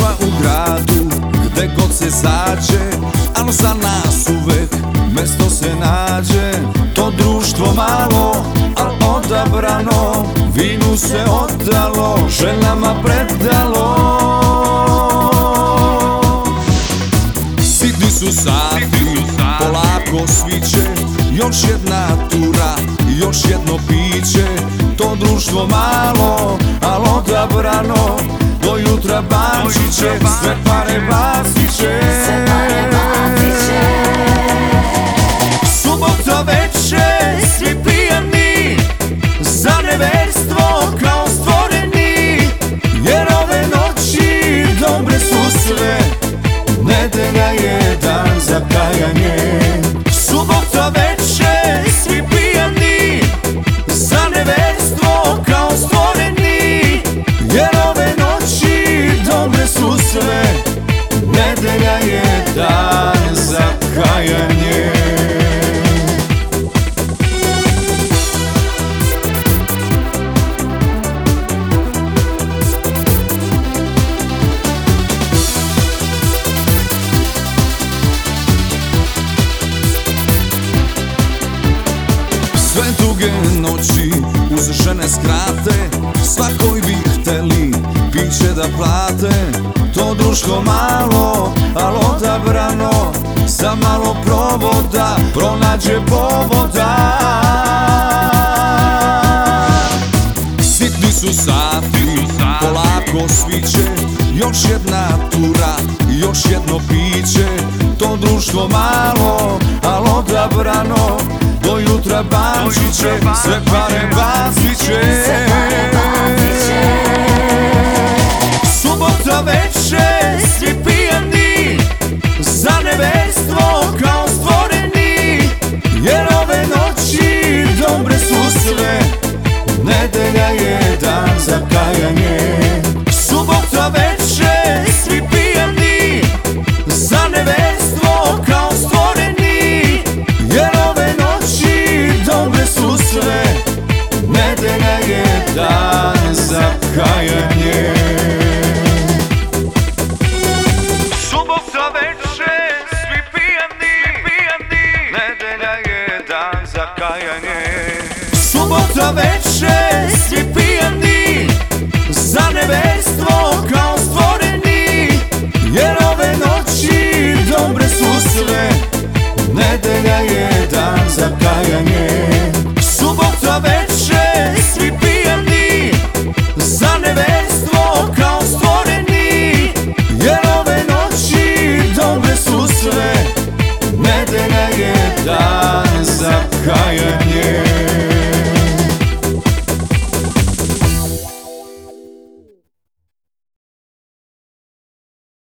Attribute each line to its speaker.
Speaker 1: Društva u gradu, gde god se zađe, al za nas uvek mesto se nađe. To društvo malo, al odabrano, vinu se oddalo, ženama predalo. Sitni su sati, polako sviće, još jedna tura, još jedno piće. To društvo malo, al odabrano, do jutra bančiće, sve pare baciće. Subota veče, svi pijani, za neverstvo kao stvoreni, jer ove noći dobre su sve, nedelja je dan za kajanje. Subota veče, svi pijani, za neverstvo kao stvoreni, jer ove noći dobre su sve, nedelja je dan za kajanje. Sve duge noći uz žene skrate, svakoj bi hteli piće da plate. To društvo malo, al odabrano, za malo provoda pronađe povoda. Sitni su sati, polako sviće, još jedna tura, još jedno piće. To društvo malo, al odabrano, do jutra bančiće, sve pare baciće. Subota veče, svi pijani, za neverstvo kao stvoreni, jer ove noći dobre su sve, nedelja je dan za kajanje. Subota veče, svi pijani, za neverstvo kao stvoreni, jer ove noći dobre su sve, nedelja je dan za kajanje. Subota veče, svi pijani, nedelja je dan za kajanje. Subota veče,